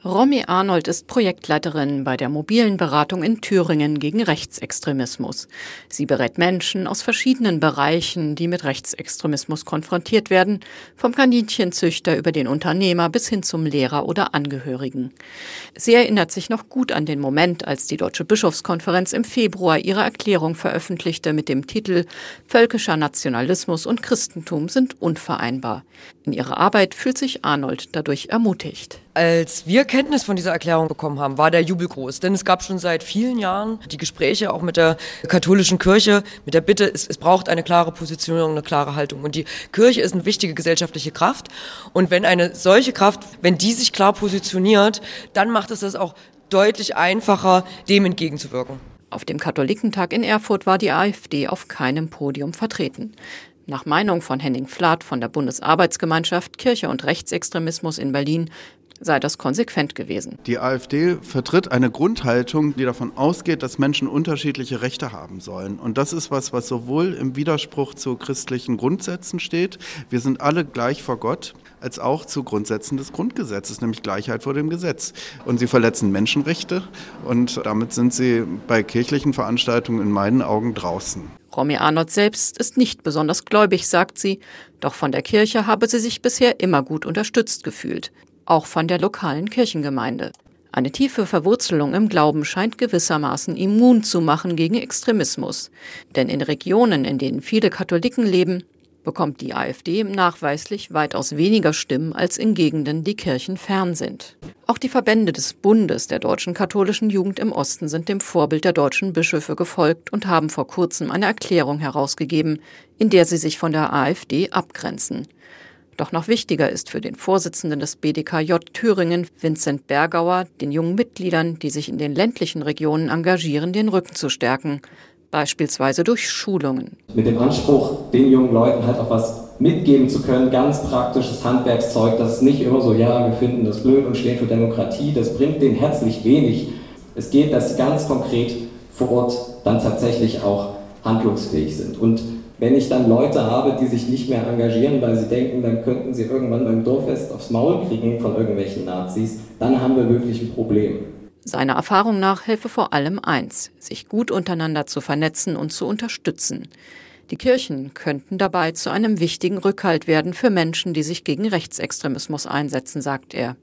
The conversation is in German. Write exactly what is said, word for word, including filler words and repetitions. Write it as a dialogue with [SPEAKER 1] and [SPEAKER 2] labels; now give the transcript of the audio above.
[SPEAKER 1] Romy Arnold ist Projektleiterin bei der mobilen Beratung in Thüringen gegen Rechtsextremismus. Sie berät Menschen aus verschiedenen Bereichen, die mit Rechtsextremismus konfrontiert werden, vom Kaninchenzüchter über den Unternehmer bis hin zum Lehrer oder Angehörigen. Sie erinnert sich noch gut an den Moment, als die Deutsche Bischofskonferenz im Februar ihre Erklärung veröffentlichte mit dem Titel »Völkischer Nationalismus und Christentum sind unvereinbar«. In ihrer Arbeit fühlt sich Arnold dadurch ermutigt.
[SPEAKER 2] Als wir Kenntnis von dieser Erklärung bekommen haben, war der Jubel groß. Denn es gab schon seit vielen Jahren die Gespräche auch mit der katholischen Kirche, mit der Bitte, es, es braucht eine klare Positionierung, eine klare Haltung. Und die Kirche ist eine wichtige gesellschaftliche Kraft. Und wenn eine solche Kraft, wenn die sich klar positioniert, dann macht es das auch deutlich einfacher, dem entgegenzuwirken.
[SPEAKER 1] Auf dem Katholikentag in Erfurt war die AfD auf keinem Podium vertreten. Nach Meinung von Henning Flath von der Bundesarbeitsgemeinschaft Kirche und Rechtsextremismus in Berlin sei das konsequent gewesen.
[SPEAKER 3] Die AfD vertritt eine Grundhaltung, die davon ausgeht, dass Menschen unterschiedliche Rechte haben sollen. Und das ist was, was sowohl im Widerspruch zu christlichen Grundsätzen steht, wir sind alle gleich vor Gott, als auch zu Grundsätzen des Grundgesetzes, nämlich Gleichheit vor dem Gesetz. Und sie verletzen Menschenrechte und damit sind sie bei kirchlichen Veranstaltungen in meinen Augen draußen.
[SPEAKER 1] Romy Arnold selbst ist nicht besonders gläubig, sagt sie, doch von der Kirche habe sie sich bisher immer gut unterstützt gefühlt. Auch von der lokalen Kirchengemeinde. Eine tiefe Verwurzelung im Glauben scheint gewissermaßen immun zu machen gegen Extremismus. Denn in Regionen, in denen viele Katholiken leben, bekommt die AfD nachweislich weitaus weniger Stimmen als in Gegenden, die kirchenfern sind. Auch die Verbände des Bundes der deutschen katholischen Jugend im Osten sind dem Vorbild der deutschen Bischöfe gefolgt und haben vor kurzem eine Erklärung herausgegeben, in der sie sich von der AfD abgrenzen. Doch noch wichtiger ist für den Vorsitzenden des B D K J Thüringen, Vincent Bergauer, den jungen Mitgliedern, die sich in den ländlichen Regionen engagieren, den Rücken zu stärken, beispielsweise durch Schulungen.
[SPEAKER 4] Mit dem Anspruch, den jungen Leuten halt auch was mitgeben zu können, ganz praktisches Handwerkszeug, das ist nicht immer so, ja, wir finden das blöd und stehen für Demokratie, das bringt denen herzlich wenig. Es geht, dass sie ganz konkret vor Ort dann tatsächlich auch handlungsfähig sind. Und wenn ich dann Leute habe, die sich nicht mehr engagieren, weil sie denken, dann könnten sie irgendwann beim Dorffest aufs Maul kriegen von irgendwelchen Nazis, dann haben wir wirklich ein Problem.
[SPEAKER 1] Seiner Erfahrung nach helfe vor allem eins, sich gut untereinander zu vernetzen und zu unterstützen. Die Kirchen könnten dabei zu einem wichtigen Rückhalt werden für Menschen, die sich gegen Rechtsextremismus einsetzen, sagt er.